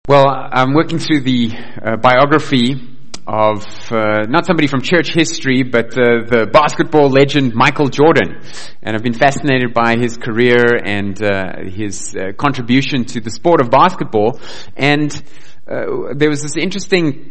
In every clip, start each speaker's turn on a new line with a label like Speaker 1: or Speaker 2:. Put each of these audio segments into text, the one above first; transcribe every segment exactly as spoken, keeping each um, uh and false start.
Speaker 1: Well, I'm working through the uh, biography of uh, not somebody from church history, but uh, the basketball legend Michael Jordan. And I've been fascinated by his career and uh, his uh, contribution to the sport of basketball. And uh, there was this interesting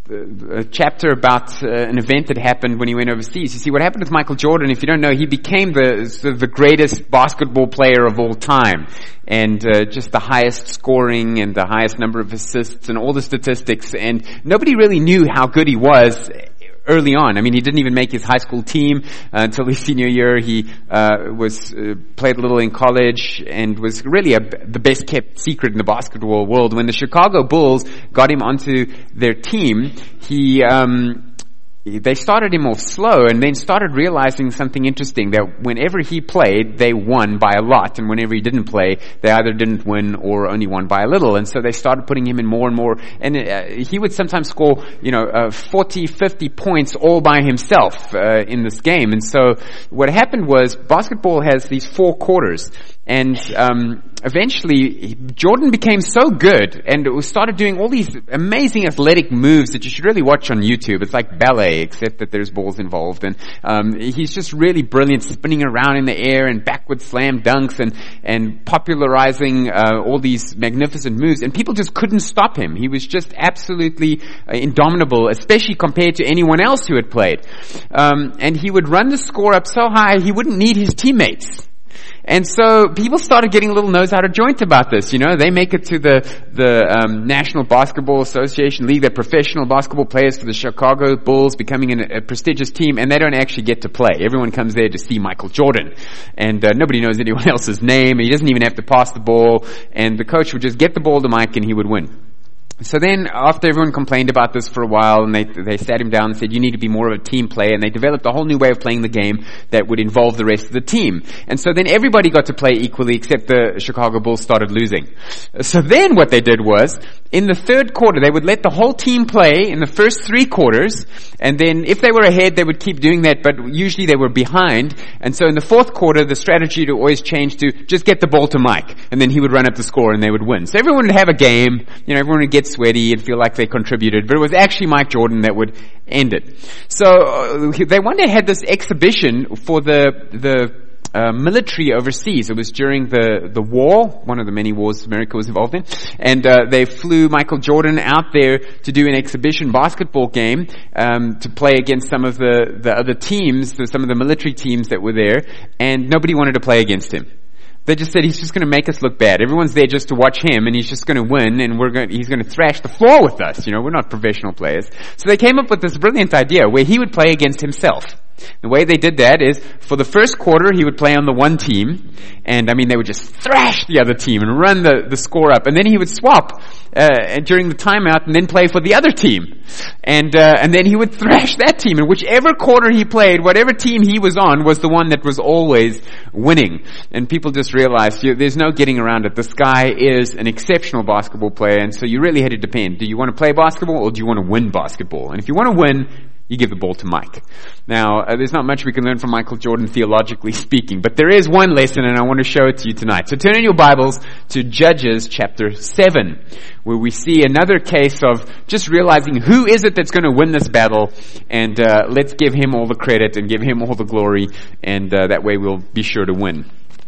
Speaker 1: a chapter about uh, an event that happened when he went overseas. You see, what happened with Michael Jordan, if you don't know, he became the the greatest basketball player of all time, and uh, just the highest scoring and the highest number of assists and all the statistics, and nobody really knew how good he was early on. I mean, he didn't even make his high school team uh, until his senior year. He uh, was uh, played a little in college and was really a, the best kept secret in the basketball world. When the Chicago Bulls got him onto their team, he um, they started him off slow and then started realizing something interesting, that whenever he played, they won by a lot, and whenever he didn't play, they either didn't win or only won by a little. And so they started putting him in more and more, and uh, he would sometimes score, you know, uh, forty, fifty points all by himself uh, in this game. And so what happened was, basketball has these four quarters, and um, eventually Jordan became so good and started doing all these amazing athletic moves that you should really watch on YouTube. It's like ballet, except that there's balls involved. And um, he's just really brilliant, spinning around in the air and backward slam dunks and, and popularizing uh, all these magnificent moves. And people just couldn't stop him. He was just absolutely uh, indomitable, especially compared to anyone else who had played. Um, and he would run the score up so high, he wouldn't need his teammates. And so people started getting a little nose out of joint about this. You know, they make it to the the um, National Basketball Association League. They're professional basketball players for the Chicago Bulls, becoming an, a prestigious team, and they don't actually get to play. Everyone comes there to see Michael Jordan, and uh, nobody knows anyone else's name. He doesn't even have to pass the ball, and the coach would just get the ball to Mike, and he would win. So then, after everyone complained about this for a while, and they they sat him down and said, you need to be more of a team player, and they developed a whole new way of playing the game that would involve the rest of the team. And so then everybody got to play equally, except the Chicago Bulls started losing. So then what they did was, in the third quarter, they would let the whole team play in the first three quarters, and then if they were ahead, they would keep doing that, but usually they were behind. And so in the fourth quarter, the strategy to always change to just get the ball to Mike, and then he would run up the score and they would win. So everyone would have a game, you know, everyone would get sweaty and feel like they contributed, but it was actually Mike Jordan that would end it. So uh, they one day had this exhibition for the the uh, military overseas. It was during the the war, one of the many wars America was involved in, and uh, they flew Michael Jordan out there to do an exhibition basketball game um, to play against some of the the other teams, some of the military teams that were there, and nobody wanted to play against him. They just said, he's just going to make us look bad. Everyone's there just to watch him, and he's just going to win, and we're going, he's going to thrash the floor with us. You know, we're not professional players. So they came up with this brilliant idea where he would play against himself. The way they did that is, for the first quarter, he would play on the one team, and I mean, they would just thrash the other team and run the, the score up, and then he would swap uh, during the timeout and then play for the other team. And uh, and then he would thrash that team, and whichever quarter he played, whatever team he was on was the one that was always winning. And people just realized, you, there's no getting around it. This guy is an exceptional basketball player, and so you really had to depend. Do you want to play basketball, or do you want to win basketball? And if you want to win, you give the ball to Mike. Now, uh, there's not much we can learn from Michael Jordan theologically speaking, but there is one lesson, and I want to show it to you tonight. So turn in your Bibles to Judges chapter seven, where we see another case of just realizing who is it that's going to win this battle, and uh, let's give him all the credit and give him all the glory, and uh, that way we'll be sure to win.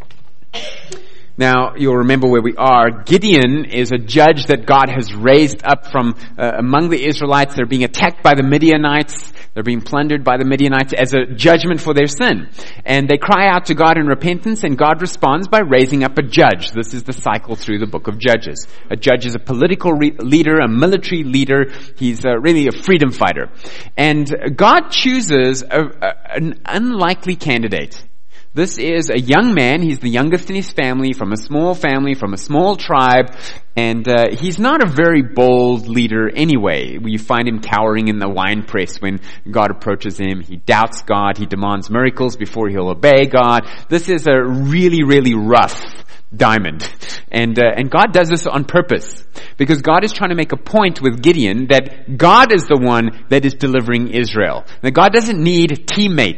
Speaker 1: Now, you'll remember where we are. Gideon is a judge that God has raised up from uh, among the Israelites. They're being attacked by the Midianites. They're being plundered by the Midianites as a judgment for their sin. And they cry out to God in repentance, and God responds by raising up a judge. This is the cycle through the book of Judges. A judge is a political re- leader, a military leader. He's uh, really a freedom fighter. And God chooses a, a, an unlikely candidate. This is a young man. He's the youngest in his family, from a small family, from a small tribe, and uh, he's not a very bold leader anyway. You find him cowering in the wine press when God approaches him. He doubts God. He demands miracles before he'll obey God. This is a really, really rough diamond. And uh, and God does this on purpose, because God is trying to make a point with Gideon that God is the one that is delivering Israel. That God doesn't need teammates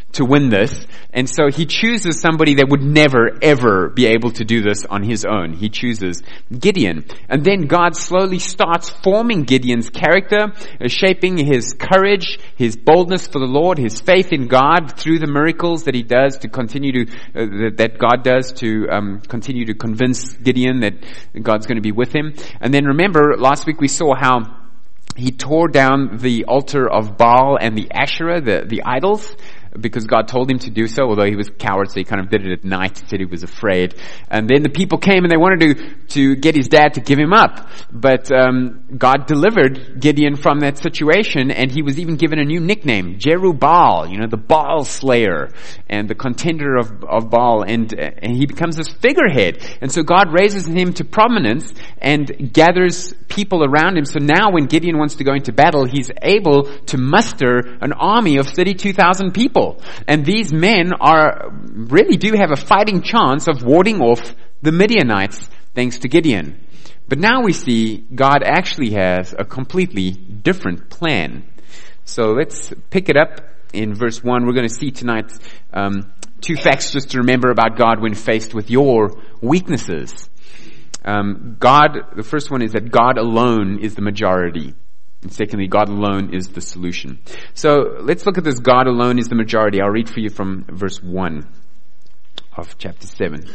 Speaker 1: to win this. And so he chooses somebody that would never, ever be able to do this on his own. He chooses Gideon. And then God slowly starts forming Gideon's character, uh, shaping his courage, his boldness for the Lord, his faith in God through the miracles that he does to continue to, uh, that, that God does to um, continue to convince Gideon that God's going to be with him. And then remember, last week we saw how he tore down the altar of Baal and the Asherah, the, the idols, because God told him to do so, although he was a coward, so he kind of did it at night, said he was afraid. And then the people came and they wanted to, to get his dad to give him up. But um, God delivered Gideon from that situation, and he was even given a new nickname, Jerubbaal, you know, the Baal slayer, and the contender of, of Baal, and, and he becomes this figurehead. And so God raises him to prominence and gathers people around him. So now when Gideon wants to go into battle, he's able to muster an army of thirty-two thousand people. And these men are really do have a fighting chance of warding off the Midianites, thanks to Gideon. But now we see God actually has a completely different plan. So let's pick it up in verse one. We're going to see tonight um, two facts just to remember about God when faced with your weaknesses. Um, God, the first one is that God alone is the majority. And secondly, God alone is the solution. So let's look at this. God alone is the majority. I'll read for you from verse one of chapter seven.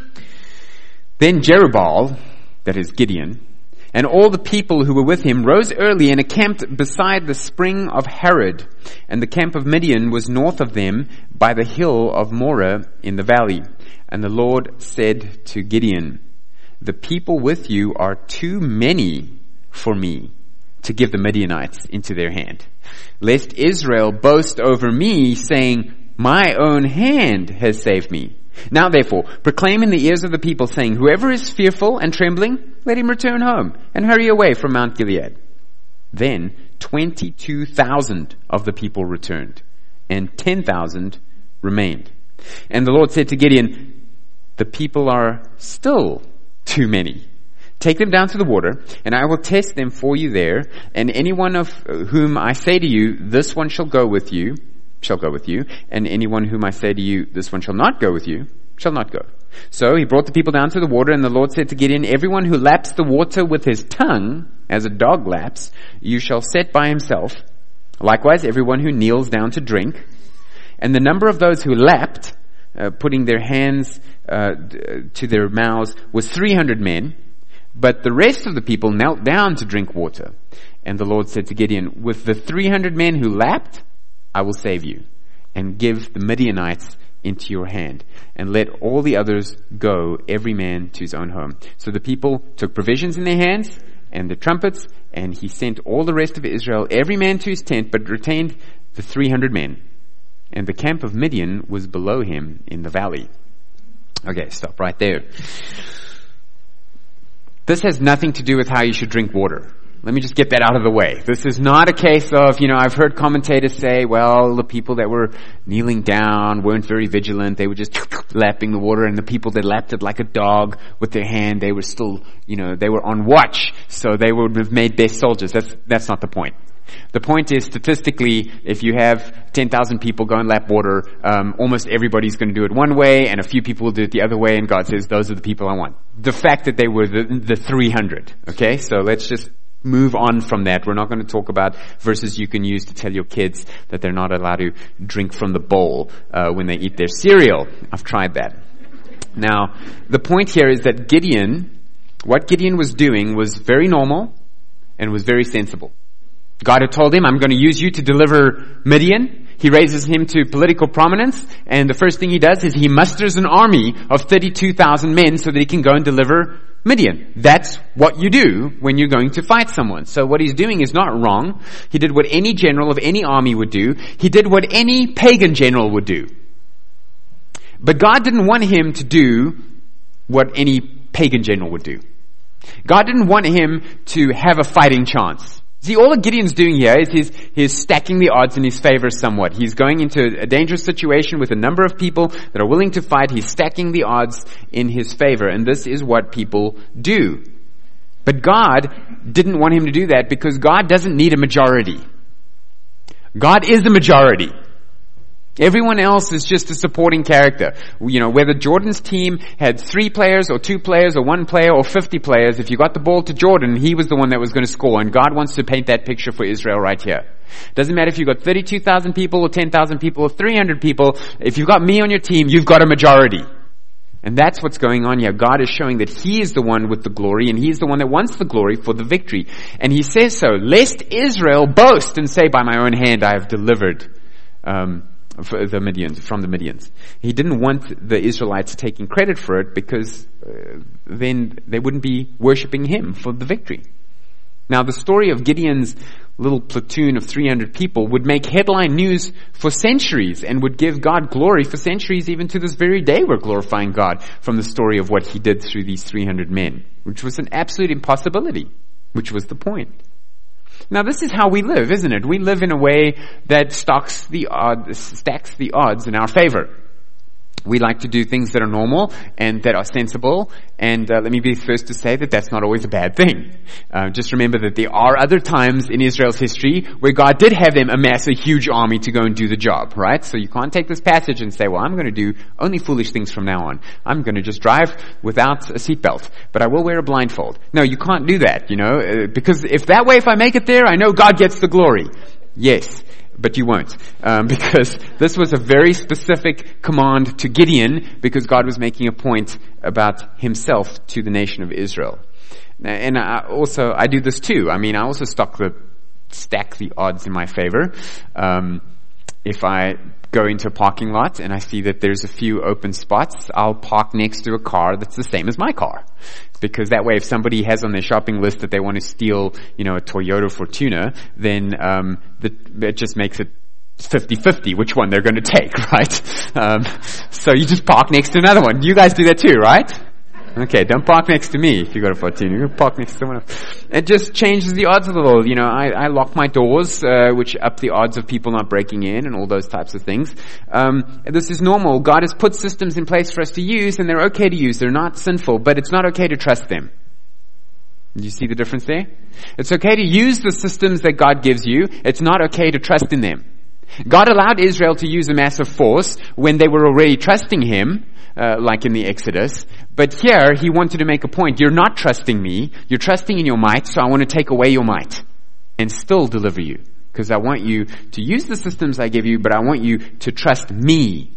Speaker 1: Then Jerubbaal, that is Gideon, and all the people who were with him rose early and encamped beside the spring of Harod. And the camp of Midian was north of them by the hill of Moreh in the valley. And the Lord said to Gideon, the people with you are too many for me to give the Midianites into their hand, lest Israel boast over me, saying, my own hand has saved me. Now therefore, proclaim in the ears of the people, saying, whoever is fearful and trembling, let him return home and hurry away from Mount Gilead. Then twenty-two thousand of the people returned, and ten thousand remained. And the Lord said to Gideon, the people are still too many. Take them down to the water, and I will test them for you there. And anyone of whom I say to you, this one shall go with you, shall go with you. And anyone whom I say to you, this one shall not go with you, shall not go. So he brought the people down to the water, and the Lord said to Gideon, everyone who laps the water with his tongue, as a dog laps, you shall set by himself. Likewise, everyone who kneels down to drink. And the number of those who lapped, uh, putting their hands uh, to their mouths, was three hundred men. But the rest of the people knelt down to drink water. And the Lord said to Gideon, with the three hundred men who lapped, I will save you, and give the Midianites into your hand, and let all the others go, every man to his own home. So the people took provisions in their hands, and the trumpets, and he sent all the rest of Israel, every man to his tent, but retained the three hundred men. And the camp of Midian was below him in the valley. Okay, stop right there. This has nothing to do with how you should drink water. Let me just get that out of the way. This is not a case of, you know, I've heard commentators say, well, the people that were kneeling down weren't very vigilant. They were just lapping the water, and the people that lapped it like a dog with their hand, they were still, you know, they were on watch. So they would have made best soldiers. That's, that's not the point. The point is, statistically, if you have ten thousand people go and lap water, um, almost everybody's going to do it one way, and a few people will do it the other way, and God says, those are the people I want. The fact that they were the, the three hundred, okay? So let's just move on from that. We're not going to talk about verses you can use to tell your kids that they're not allowed to drink from the bowl uh, when they eat their cereal. I've tried that. Now, the point here is that Gideon, what Gideon was doing was very normal and was very sensible. God had told him, I'm going to use you to deliver Midian. He raises him to political prominence, and the first thing he does is he musters an army of thirty-two thousand men so that he can go and deliver Midian. That's what you do when you're going to fight someone. So what he's doing is not wrong. He did what any general of any army would do. He did what any pagan general would do. But God didn't want him to do what any pagan general would do. God didn't want him to have a fighting chance. See, all that Gideon's doing here is he's, he's stacking the odds in his favor somewhat. He's going into a dangerous situation with a number of people that are willing to fight. He's stacking the odds in his favor, and this is what people do. But God didn't want him to do that because God doesn't need a majority. God is the majority. Everyone else is just a supporting character. You know, whether Jordan's team had three players or two players or one player or fifty players, if you got the ball to Jordan, he was the one that was going to score. And God wants to paint that picture for Israel right here. Doesn't matter if you've got thirty-two thousand people or ten thousand people or three hundred people. If you've got me on your team, you've got a majority. And that's what's going on here. God is showing that He is the one with the glory, and He's the one that wants the glory for the victory. And He says so, lest Israel boast and say, by my own hand I have delivered um For the Midians, from the Midians. He didn't want the Israelites taking credit for it because uh, then they wouldn't be worshiping Him for the victory. Now the story of Gideon's little platoon of three hundred people would make headline news for centuries and would give God glory for centuries. Even to this very day we're glorifying God from the story of what He did through these three hundred men, which was an absolute impossibility, which was the point. Now this is how we live, isn't it? We live in a way that stacks the odds, stacks the odds in our favor. We like to do things that are normal and that are sensible. And uh, let me be the first to say that that's not always a bad thing. Uh, just remember that there are other times in Israel's history where God did have them amass a huge army to go and do the job, right? So you can't take this passage and say, well, I'm going to do only foolish things from now on. I'm going to just drive without a seatbelt, but I will wear a blindfold. No, you can't do that, you know, uh, because if that way, if I make it there, I know God gets the glory. Yes. But you won't, um, because this was a very specific command to Gideon, because God was making a point about Himself to the nation of Israel. And I also, I do this too. I mean, I also stock the, stack the odds in my favor. Um, if I go into a parking lot and I see that there's a few open spots, I'll park next to a car that's the same as my car. Because that way, if somebody has on their shopping list that they want to steal, you know, a Toyota Fortuna, then um, the, it just makes it fifty-fifty which one they're going to take, right? Um, so you just park next to another one. You guys do that too, right? Okay, don't park next to me if you got a Fortuna. You park next to someone else. It just changes the odds a little. You know, I, I lock my doors, uh, which up the odds of people not breaking in and all those types of things. Um, and this is normal. God has put systems in place for us to use, and they're okay to use. They're not sinful, but it's not okay to trust them. Do you see the difference there? It's okay to use the systems that God gives you. It's not okay to trust in them. God allowed Israel to use a massive force when they were already trusting Him, uh, like in the Exodus. But here, He wanted to make a point. You're not trusting me. You're trusting in your might, so I want to take away your might and still deliver you. Because I want you to use the systems I give you, but I want you to trust me.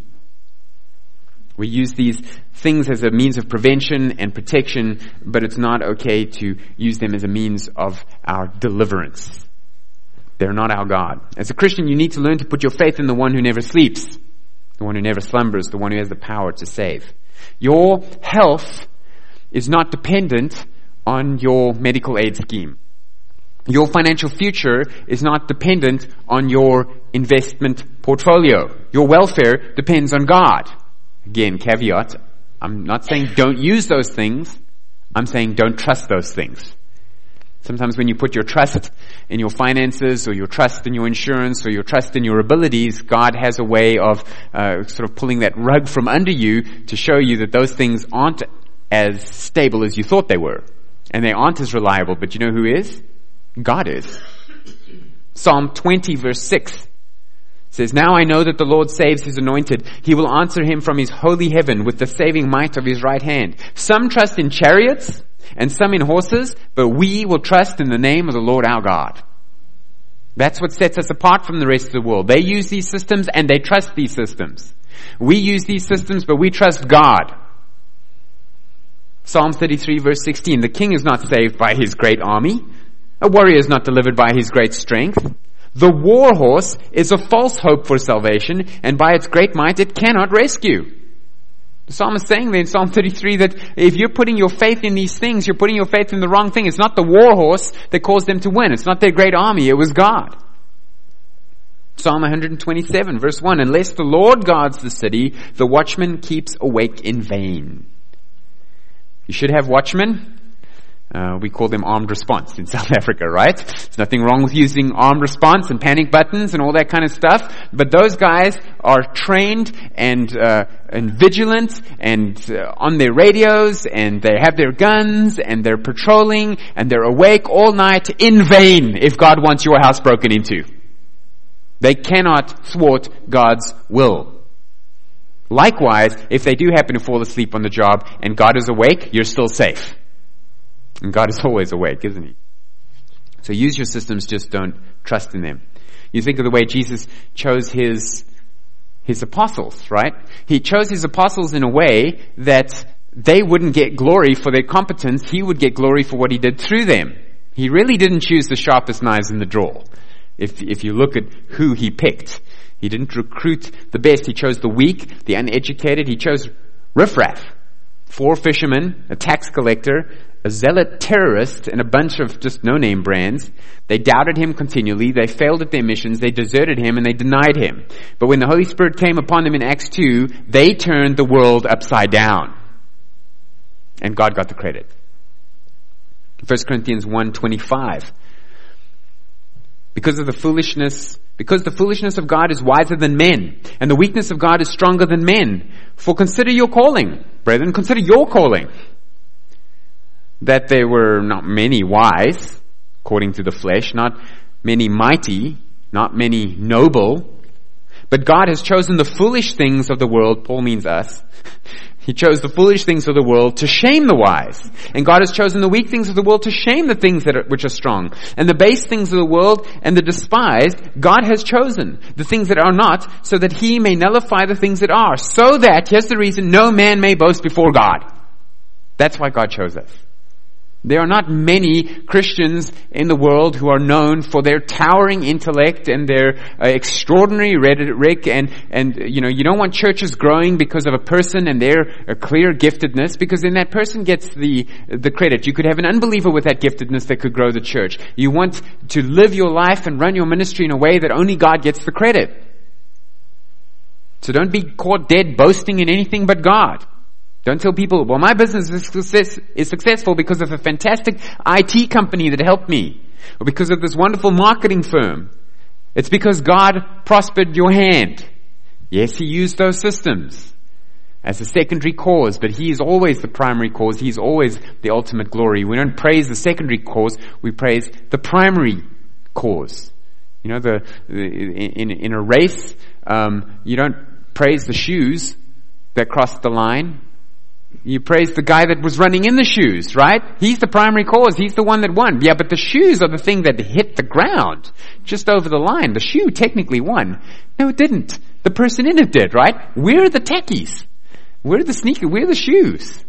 Speaker 1: We use these things as a means of prevention and protection, but it's not okay to use them as a means of our deliverance. They're not our God. As a Christian, you need to learn to put your faith in the one who never sleeps, the one who never slumbers, the one who has the power to save. Your health is not dependent on your medical aid scheme. Your financial future is not dependent on your investment portfolio. Your welfare depends on God. Again, caveat, I'm not saying don't use those things. I'm saying don't trust those things. Sometimes when you put your trust in your finances, or your trust in your insurance, or your trust in your abilities, God has a way of uh, sort of pulling that rug from under you to show you that those things aren't as stable as you thought they were. And they aren't as reliable. But you know who is? God is. Psalm twenty verse six says, "Now I know that the Lord saves His anointed. He will answer him from His holy heaven with the saving might of His right hand. Some trust in chariots and some in horses, but we will trust in the name of the Lord our God." That's what sets us apart from the rest of the world. They use these systems and they trust these systems. We use these systems, but we trust God. Psalm thirty-three verse sixteen, "The king is not saved by his great army. A warrior is not delivered by his great strength. The war horse is a false hope for salvation, and by its great might it cannot rescue." The psalmist is saying there in Psalm thirty-three that if you're putting your faith in these things, you're putting your faith in the wrong thing. It's not the war horse that caused them to win. It's not their great army. It was God. Psalm one twenty-seven verse one, "Unless the Lord guards the city, the watchman keeps awake in vain." You should have watchmen. Uh, we call them armed response in South Africa, right? There's nothing wrong with using armed response and panic buttons and all that kind of stuff. But those guys are trained and uh, and vigilant and uh, on their radios, and they have their guns, and they're patrolling, and they're awake all night in vain if God wants your house broken into. They cannot thwart God's will. Likewise, if they do happen to fall asleep on the job and God is awake, you're still safe. And God is always awake, isn't He? So use your systems, just don't trust in them. You think of the way Jesus chose His, His apostles, right? He chose His apostles in a way that they wouldn't get glory for their competence. He would get glory for what He did through them. He really didn't choose the sharpest knives in the drawer. If, if you look at who He picked, He didn't recruit the best. He chose the weak, the uneducated. He chose riffraff. Four fishermen, a tax collector, a zealot terrorist, and a bunch of just no-name brands. They doubted Him continually. They failed at their missions. They deserted Him and they denied Him. But when the Holy Spirit came upon them in Acts two, they turned the world upside down. And God got the credit. First Corinthians one twenty-five. Because of the foolishness, because the foolishness of God is wiser than men, and the weakness of God is stronger than men. For consider your calling, brethren, consider your calling. That there were not many wise, according to the flesh, not many mighty, not many noble, but God has chosen the foolish things of the world, Paul means us. He chose the foolish things of the world to shame the wise. And God has chosen the weak things of the world to shame the things that are, which are strong. And the base things of the world and the despised, God has chosen the things that are not, so that He may nullify the things that are. So that, here's the reason, no man may boast before God. That's why God chose us. There are not many Christians in the world who are known for their towering intellect and their uh, extraordinary rhetoric, and, and, you know, you don't want churches growing because of a person and their uh, clear giftedness, because then that person gets the, the credit. You could have an unbeliever with that giftedness that could grow the church. You want to live your life and run your ministry in a way that only God gets the credit. So don't be caught dead boasting in anything but God. Don't tell people, well, my business is, success, is successful because of a fantastic I T company that helped me, or because of this wonderful marketing firm. It's because God prospered your hand. Yes, He used those systems as a secondary cause, but He is always the primary cause. He is always the ultimate glory. We don't praise the secondary cause, we praise the primary cause. You know, the, the in, in a race, um, you don't praise the shoes that crossed the line. You praise the guy that was running in the shoes, right? He's the primary cause. He's the one that won. Yeah, but the shoes are the thing that hit the ground just over the line. The shoe technically won. No, it didn't. The person in it did, right? We're the techies. We're the sneaker. We're the shoes.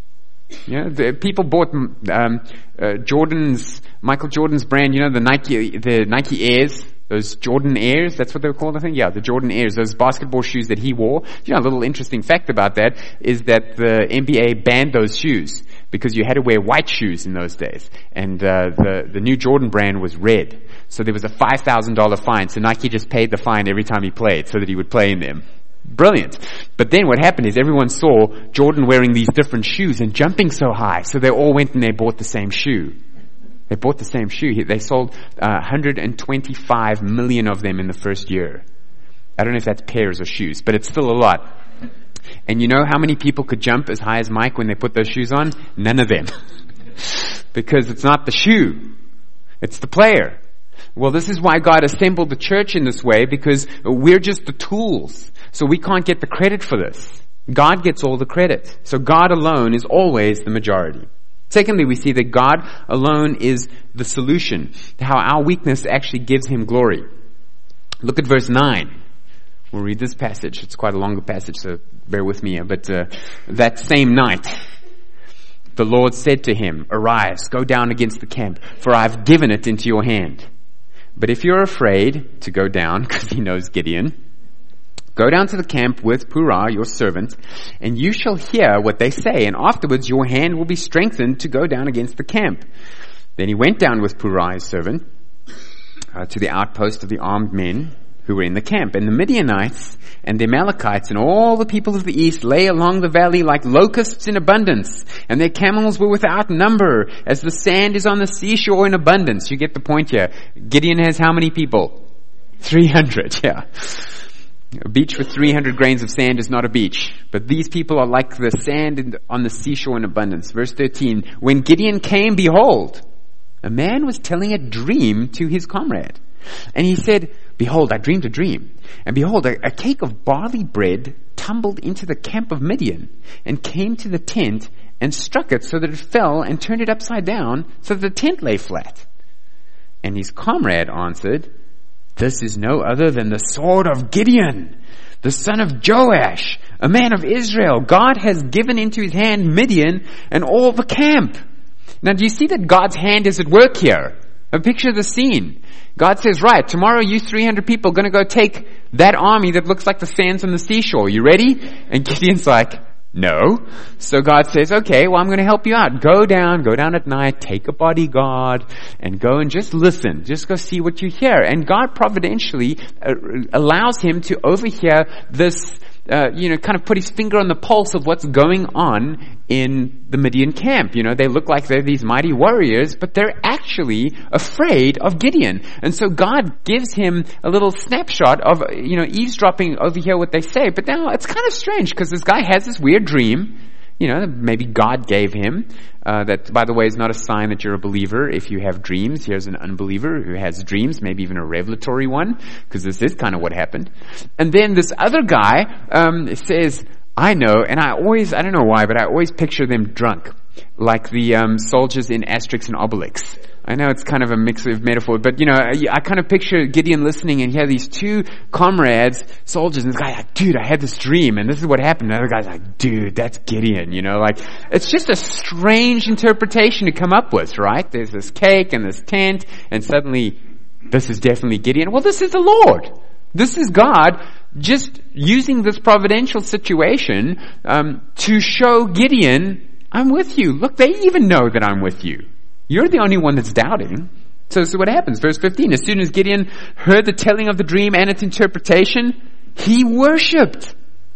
Speaker 1: You know, the people bought um, uh, Jordan's, Michael Jordan's brand. You know, the Nike, the Nike Airs. Those Jordan Airs, that's what they were called, I think? Yeah, the Jordan Airs, those basketball shoes that he wore. You know, a little interesting fact about that is that the N B A banned those shoes because you had to wear white shoes in those days. And uh, the, the new Jordan brand was red. So there was a five thousand dollars fine. So Nike just paid the fine every time he played so that he would play in them. Brilliant. But then what happened is everyone saw Jordan wearing these different shoes and jumping so high. So they all went and they bought the same shoe. They bought the same shoe. They sold uh, one hundred twenty-five million of them in the first year. I don't know if that's pairs or shoes, but it's still a lot. And you know how many people could jump as high as Mike when they put those shoes on? None of them. Because it's not the shoe. It's the player. Well, this is why God assembled the church in this way, because we're just the tools. So we can't get the credit for this. God gets all the credit. So God alone is always the majority. Secondly, we see that God alone is the solution to how our weakness actually gives Him glory. Look at verse nine. We'll read this passage. It's quite a longer passage, so bear with me here. But uh, that same night, the Lord said to him, "Arise, go down against the camp, for I've given it into your hand. But if you're afraid to go down," because he knows Gideon, "go down to the camp with Purah, your servant, and you shall hear what they say, and afterwards your hand will be strengthened to go down against the camp." Then he went down with Purah, his servant, uh, to the outpost of the armed men who were in the camp. And the Midianites and the Amalekites and all the people of the east lay along the valley like locusts in abundance, and their camels were without number, as the sand is on the seashore in abundance. You get the point here. Gideon has how many people? three hundred, yeah. A beach with three hundred grains of sand is not a beach. But these people are like the sand in the, on the seashore in abundance. Verse thirteen, when Gideon came, behold, a man was telling a dream to his comrade. And he said, Behold, I dreamed a dream. And behold, a, a cake of barley bread tumbled into the camp of Midian and came to the tent and struck it so that it fell and turned it upside down so that the tent lay flat. And his comrade answered, this is no other than the sword of Gideon, the son of Joash, a man of Israel. God has given into his hand Midian and all the camp. Now, do you see that God's hand is at work here? A picture of the scene. God says, right, tomorrow you three hundred people are going to go take that army that looks like the sands on the seashore. You ready? And Gideon's like, no. So God says, okay, well, I'm going to help you out. Go down, go down at night, take a bodyguard, and go and just listen. Just go see what you hear. And God providentially uh, allows him to overhear this, uh, you know, kind of put his finger on the pulse of what's going on in the Midian camp. You know, they look like they're these mighty warriors, but they're actually afraid of Gideon. And so God gives him a little snapshot of, you know, eavesdropping over here what they say. But now it's kind of strange because this guy has this weird dream, you know, maybe God gave him. Uh, that, by the way, is not a sign that you're a believer if you have dreams. Here's an unbeliever who has dreams, maybe even a revelatory one, because this is kind of what happened. And then this other guy um, says, I know, and I always, I don't know why, but I always picture them drunk, like the um, soldiers in Asterix and Obelix. I know it's kind of a mix of metaphor, but you know, I, I kind of picture Gideon listening, and he had these two comrades, soldiers, and this guy's like, dude, I had this dream, and this is what happened. And the other guy's like, dude, that's Gideon, you know, like, it's just a strange interpretation to come up with, right? There's this cake and this tent, and suddenly, this is definitely Gideon. Well, this is the Lord. This is God just using this providential situation um, to show Gideon, I'm with you. Look, they even know that I'm with you. You're the only one that's doubting. So this is what happens. Verse fifteen, as soon as Gideon heard the telling of the dream and its interpretation, he worshipped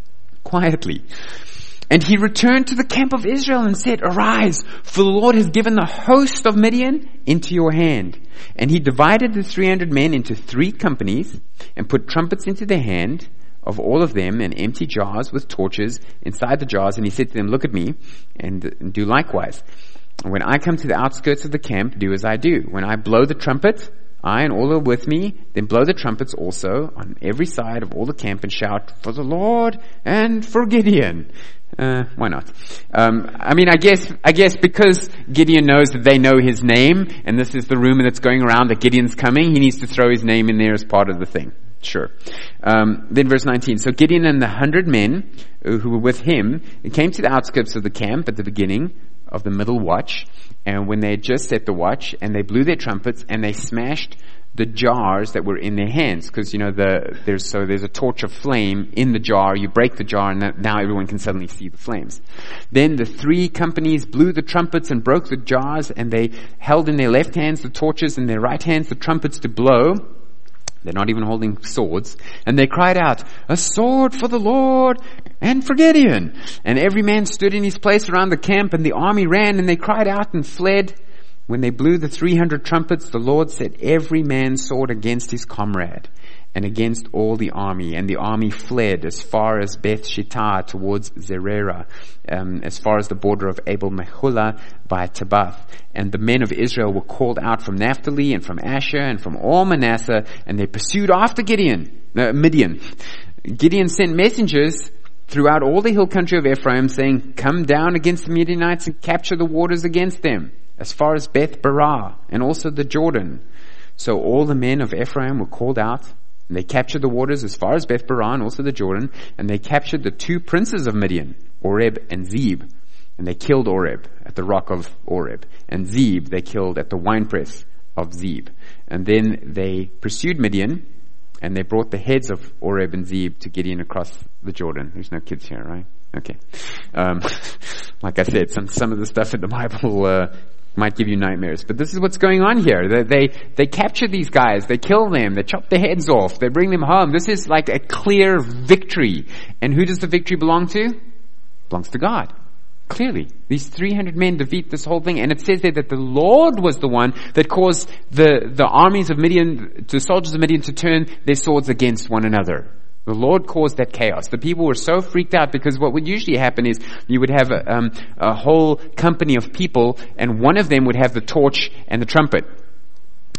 Speaker 1: quietly. And he returned to the camp of Israel and said, arise, for the Lord has given the host of Midian into your hand. And he divided the three hundred men into three companies and put trumpets into their hand of all of them and empty jars with torches inside the jars. And he said to them, look at me and do likewise. When I come to the outskirts of the camp, do as I do. When I blow the trumpet, I and all are with me, then blow the trumpets also on every side of all the camp and shout, for the Lord and for Gideon. Uh, why not? Um, I mean, I guess, I guess because Gideon knows that they know his name, and this is the rumor that's going around that Gideon's coming, he needs to throw his name in there as part of the thing. Sure. Um, then verse nineteen. So Gideon and the hundred men who were with him came to the outskirts of the camp at the beginning of the middle watch, and when they had just set the watch, and they blew their trumpets, and they smashed the jars that were in their hands, because you know the there's so there's a torch of flame in the jar. You break the jar, and that, now everyone can suddenly see the flames. Then the three companies blew the trumpets and broke the jars, and they held in their left hands the torches, and their right hands the trumpets to blow. They're not even holding swords. And they cried out, a sword for the Lord and for Gideon. And every man stood in his place around the camp, and the army ran, and they cried out and fled. When they blew the three hundred trumpets, the Lord set every man's sword against his comrade and against all the army. And the army fled as far as Beth Shittah towards Zererah, um, as far as the border of Abel Meholah by Tabbath. And the men of Israel were called out from Naphtali and from Asher and from all Manasseh, and they pursued after Gideon, uh, Midian. Gideon sent messengers throughout all the hill country of Ephraim, saying, come down against the Midianites and capture the waters against them, as far as Beth Barah and also the Jordan. So all the men of Ephraim were called out, and they captured the waters as far as Beth Barah and also the Jordan, and they captured the two princes of Midian, Oreb and Zeb. And they killed Oreb at the rock of Oreb, and Zeb they killed at the winepress of Zeb. And then they pursued Midian, and they brought the heads of Oreb and Zeb to Gideon across the Jordan. There's no kids here, right? Okay. Um, like I said, some some of the stuff in the Bible uh, might give you nightmares. But this is what's going on here. They, they, they capture these guys. They kill them. They chop their heads off. They bring them home. This is like a clear victory. And who does the victory belong to? It belongs to God. Clearly. These three hundred men defeat this whole thing. And it says there that the Lord was the one that caused the, the armies of Midian, the soldiers of Midian to turn their swords against one another. The Lord caused that chaos. The people were so freaked out because what would usually happen is you would have a, um, a whole company of people, and one of them would have the torch and the trumpet.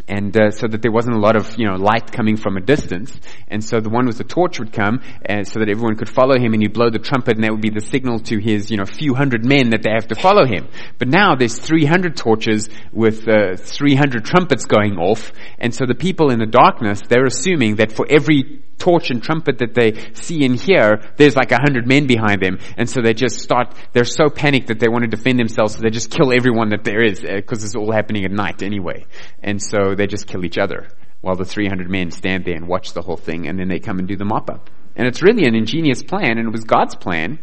Speaker 1: And uh, so that there wasn't a lot of, you know, light coming from a distance. And so the one with the torch would come, uh, so that everyone could follow him, and he'd blow the trumpet, and that would be the signal to his, you know, few hundred men that they have to follow him. But now there's three hundred torches with uh, three hundred trumpets going off, and so the people in the darkness, they're assuming that for every torch and trumpet that they see and hear, there's like a hundred men behind them. And so they just start, they're so panicked that they want to defend themselves, so they just kill everyone that there is, because uh, it's all happening at night anyway. And so they just kill each other while the three hundred men stand there and watch the whole thing, and then they come and do the mop-up. And it's really an ingenious plan, and it was God's plan,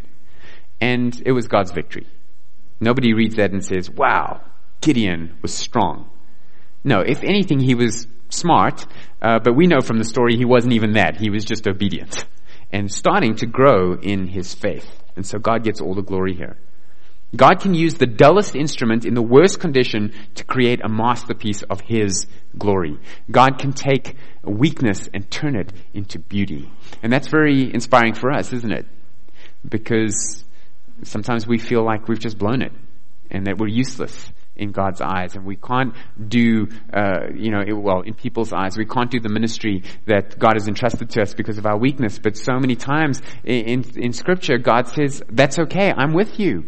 Speaker 1: and it was God's victory. Nobody reads that and says, wow, Gideon was strong. No, if anything, he was smart, uh, but we know from the story he wasn't even that. He was just obedient and starting to grow in his faith. And so God gets all the glory here. God can use the dullest instrument in the worst condition to create a masterpiece of his glory. God can take weakness and turn it into beauty. And that's very inspiring for us, isn't it? Because sometimes we feel like we've just blown it and that we're useless in God's eyes, and we can't do, uh, you know, it, well, in people's eyes, we can't do the ministry that God has entrusted to us because of our weakness. But so many times in, in, in Scripture, God says, that's okay, I'm with you.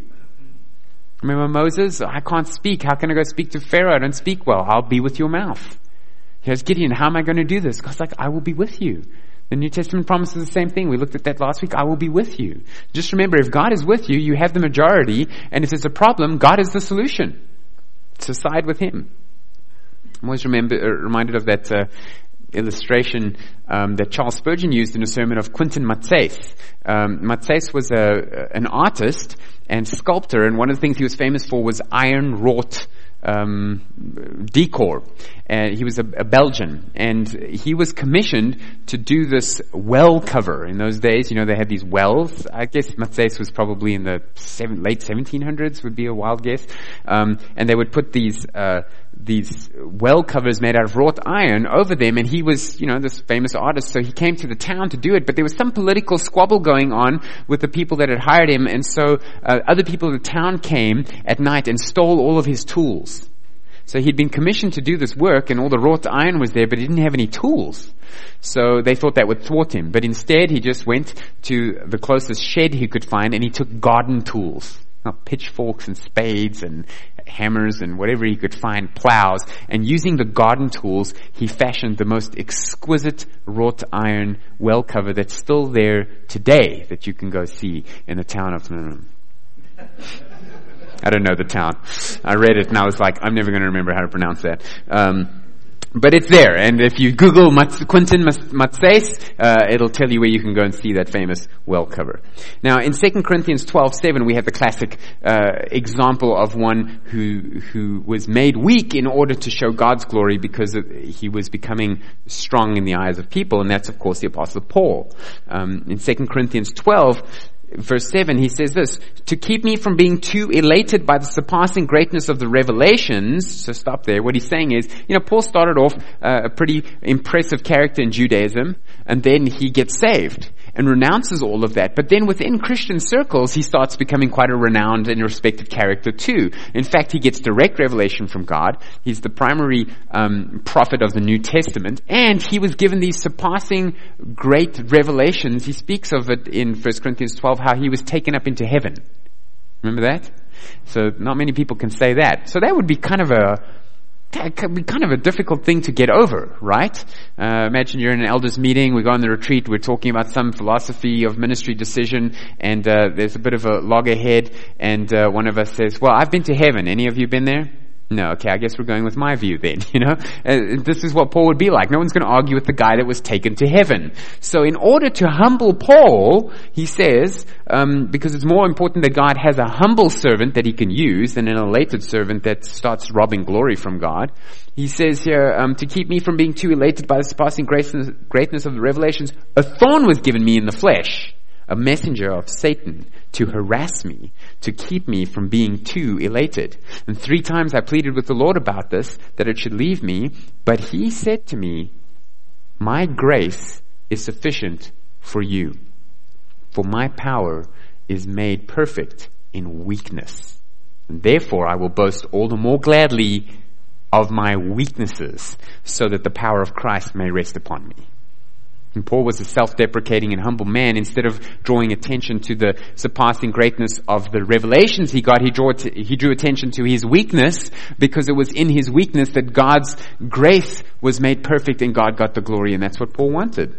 Speaker 1: Remember Moses? I can't speak. How can I go speak to Pharaoh? I don't speak well. I'll be with your mouth. Here's Gideon. How am I going to do this? God's like, I will be with you. The New Testament promises the same thing. We looked at that last week. I will be with you. Just remember, if God is with you, you have the majority, and if there's a problem, God is the solution. So side with him. I'm always remember, uh, reminded of that uh, illustration um, that Charles Spurgeon used in a sermon of Quentin Matsys. Um, Matsys was a, an artist and sculptor, and one of the things he was famous for was iron-wrought um, decor. And he was a, a Belgian, and he was commissioned to do this well cover. In those days, you know, they had these wells. I guess Matsys was probably in the seven, late seventeen hundreds, would be a wild guess. Um, and they would put these uh, these well covers made out of wrought iron over them, and he was, you know, this famous artist, so he came to the town to do it, but there was some political squabble going on with the people that had hired him, and so uh, other people in the town came at night and stole all of his tools. So he'd been commissioned to do this work, and all the wrought iron was there, but he didn't have any tools. So they thought that would thwart him, but instead he just went to the closest shed he could find, and he took garden tools. Not pitchforks and spades and hammers and whatever he could find, plows, and using the garden tools, he fashioned the most exquisite wrought iron well cover that's still there today that you can go see in the town of... I don't know the town. I read it and I was like, I'm never going to remember how to pronounce that. Um, But it's there, and if you Google Mats, Quentin Matsys, uh, it'll tell you where you can go and see that famous well cover. Now, in Second Corinthians twelve seven, we have the classic uh, example of one who who was made weak in order to show God's glory because of, he was becoming strong in the eyes of people, and that's, of course, the Apostle Paul. Um, in Second Corinthians twelve, verse seven, he says this, to keep me from being too elated by the surpassing greatness of the revelations. So stop there. What he's saying is, you know, Paul started off uh, a pretty impressive character in Judaism, and then he gets saved and renounces all of that. But then within Christian circles, he starts becoming quite a renowned and respected character too. In fact, he gets direct revelation from God. He's the primary um, prophet of the New Testament, and he was given these surpassing great revelations. He speaks of it in First Corinthians twelve, how he was taken up into heaven. Remember that? So not many people can say that. So that would be kind of a It be kind of a difficult thing to get over, right? Uh, imagine you're in an elders meeting, we go on the retreat, we're talking about some philosophy of ministry decision, and uh, there's a bit of a loggerhead, and uh, one of us says, well, I've been to heaven. Any of you been there? No, okay, I guess we're going with my view then, you know. Uh, this is what Paul would be like. No one's going to argue with the guy that was taken to heaven. So in order to humble Paul, he says, um, because it's more important that God has a humble servant that he can use than an elated servant that starts robbing glory from God. He says here, um, to keep me from being too elated by the surpassing greatness, greatness of the revelations, a thorn was given me in the flesh, a messenger of Satan, to harass me, to keep me from being too elated. And three times I pleaded with the Lord about this, that it should leave me. But he said to me, my grace is sufficient for you, for my power is made perfect in weakness. And therefore I will boast all the more gladly of my weaknesses, so that the power of Christ may rest upon me. And Paul was a self-deprecating and humble man. Instead of drawing attention to the surpassing greatness of the revelations he got, he drew, he drew attention to his weakness, because it was in his weakness that God's grace was made perfect and God got the glory, and that's what Paul wanted.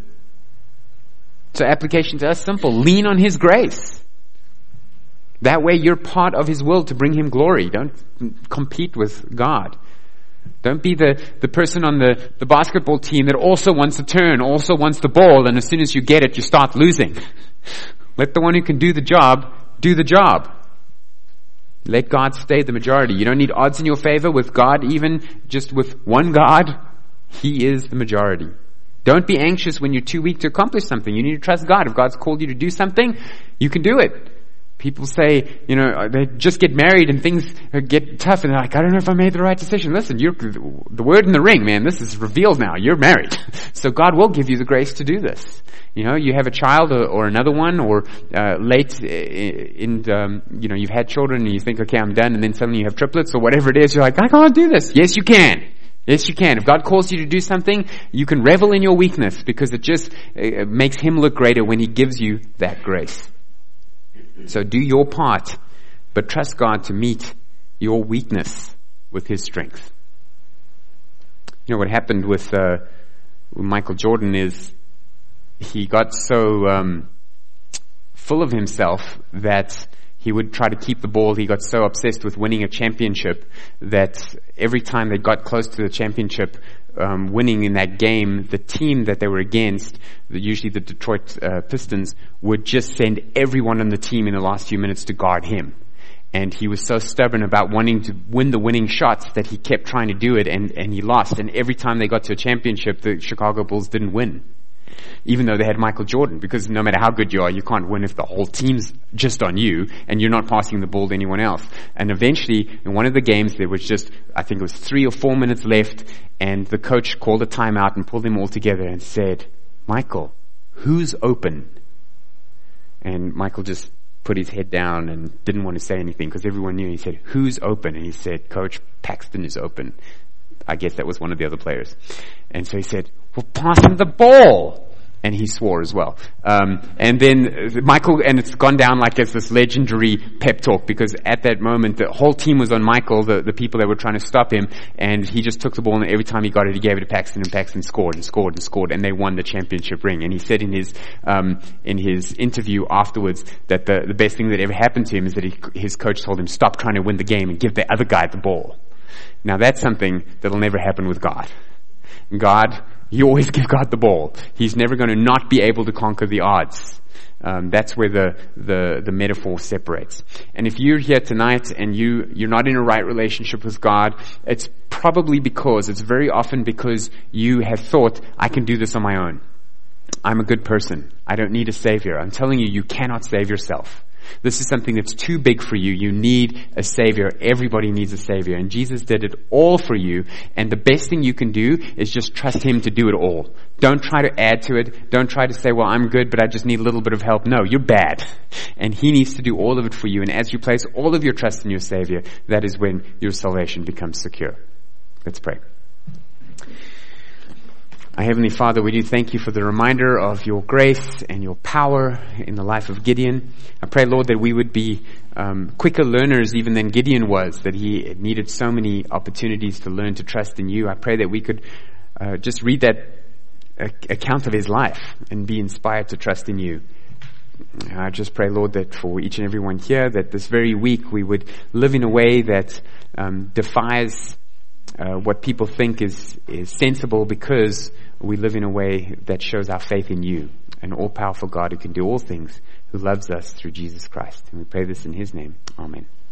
Speaker 1: So application to us, simple. Lean on his grace. That way you're part of his will to bring him glory. Don't compete with God. Don't be the, the person on the, the basketball team that also wants to turn, also wants the ball, and as soon as you get it, you start losing. Let the one who can do the job, do the job. Let God stay the majority. You don't need odds in your favor with God, even just with one God. He is the majority. Don't be anxious when you're too weak to accomplish something. You need to trust God. If God's called you to do something, you can do it. People say, you know, they just get married and things get tough and they're like, I don't know if I made the right decision. Listen, you're the word in the ring, man. This is revealed now. You're married. So God will give you the grace to do this. You know, you have a child or, or another one, or uh, late in, um, you know, you've had children and you think, okay, I'm done, and then suddenly you have triplets or whatever it is. You're like, I can't do this. Yes, you can. Yes, you can. If God calls you to do something, you can revel in your weakness, because it just it makes him look greater when he gives you that grace. So do your part, but trust God to meet your weakness with his strength. You know, what happened with, uh, with Michael Jordan is he got so um, full of himself that he would try to keep the ball. He got so obsessed with winning a championship that every time they got close to the championship, um, winning in that game, the team that they were against, usually the Detroit uh, Pistons, would just send everyone on the team in the last few minutes to guard him. And he was so stubborn about wanting to win the winning shots that he kept trying to do it, and, and he lost. And every time they got to a championship, the Chicago Bulls didn't win, even though they had Michael Jordan, because no matter how good you are, you can't win if the whole team's just on you and you're not passing the ball to anyone else. And eventually, in one of the games, there was just, I think it was three or four minutes left, and the coach called a timeout and pulled them all together and said, Michael, who's open? And Michael just put his head down and didn't want to say anything, because everyone knew. He said, who's open? And he said, Coach, Paxton is open. I guess that was one of the other players. And so he said, well, pass him the ball. And he swore as well. Um, and then Michael, and it's gone down like it's this legendary pep talk, because at that moment, the whole team was on Michael, the, the people that were trying to stop him, and he just took the ball, and every time he got it, he gave it to Paxton, and Paxton scored and scored and scored, and they won the championship ring. And he said in his, um, in his interview afterwards that the, the best thing that ever happened to him is that he, his coach told him, stop trying to win the game and give the other guy the ball. Now that's something that'll never happen with God. God, you always give God the ball. He's never going to not be able to conquer the odds. Um, that's where the, the, the metaphor separates. And if you're here tonight and you, you're not in a right relationship with God, it's probably because, it's very often because you have thought, I can do this on my own. I'm a good person. I don't need a savior. I'm telling you, you cannot save yourself. This is something that's too big for you. You need a savior. Everybody needs a savior. And Jesus did it all for you. And the best thing you can do is just trust him to do it all. Don't try to add to it. Don't try to say, well, I'm good, but I just need a little bit of help. No, you're bad. And he needs to do all of it for you. And as you place all of your trust in your savior, that is when your salvation becomes secure. Let's pray. Our Heavenly Father, we do thank you for the reminder of your grace and your power in the life of Gideon. I pray, Lord, that we would be um, quicker learners even than Gideon was, that he needed so many opportunities to learn to trust in you. I pray that we could uh, just read that uh, account of his life and be inspired to trust in you. I just pray, Lord, that for each and every one here, that this very week we would live in a way that um, defies uh, what people think is, is sensible, because we live in a way that shows our faith in you, an all-powerful God who can do all things, who loves us through Jesus Christ. And we pray this in his name. Amen.